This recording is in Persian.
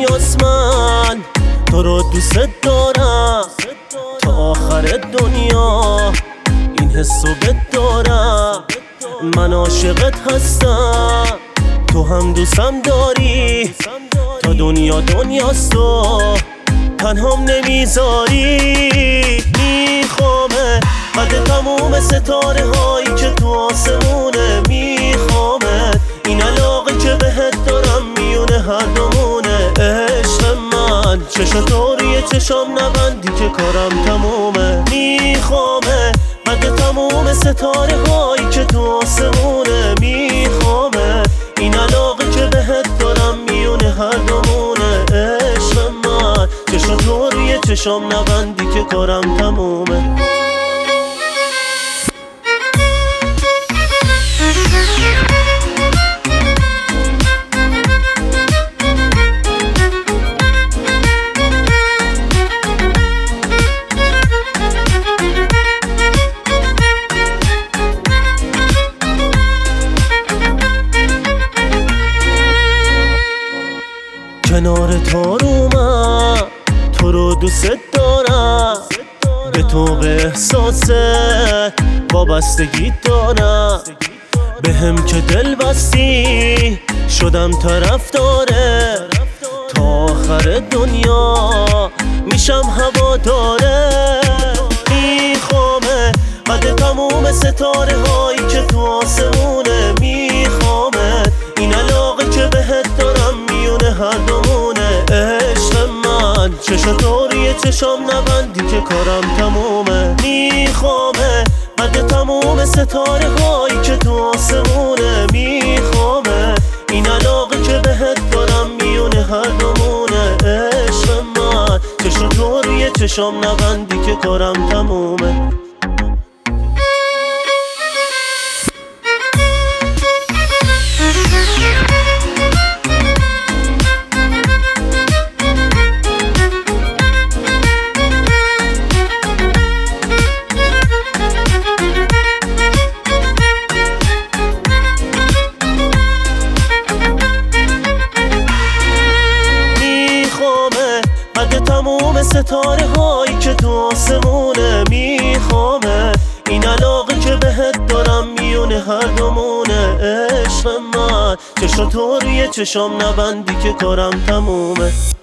دنیاست، من تو رو دوست دارم تا آخر دنیا، این حسو بهت دارم، من عاشقت هستم، تو هم دوستم داری، تا دنیا دنیاست و تنهام نمیذاری. میخوامه قد تموم ستاره هایی که تو آسمونه، میخوامه این علاقه که بهت دارم میونه هر دومونه. عشق من چشاتو روی چشام نبندی که کارم تمومه، میخوامه قد تموم ستاره هایی که تو آسمونه، میخوامه این علاقه که بهت دارم میونه هر دومونه. عشق من چشاتو روی چشام نبندی که کارم تمومه. کنار تو رو من تو رو دوست دارم، به تو به احساست وابستگی دارم، به هم که دل بستی شدم طرفداره، تا آخر دنیا میشم هواداره. میخوامه قد تموم ستاره هایی که تو آسمونه، میخوامه این علاقه که بهت دارم میونه هر دومونه. عشق من چشاتو روی چشام نبندی که کارم تمومه، میخوامه قد تموم ستاره هایی که تو آسمونه، میخوامه این علاقه که بهت دارم میونه هر دومونه. عشق من چشاتو روی چشام نبندی که کارم تمومه. قد تموم ستاره هایی که تو آسمونه، میخوامه این علاقه که بهت دارم میونه هر دومونه. عشق من چشاتو روی چشام نبندی که کارم تمومه.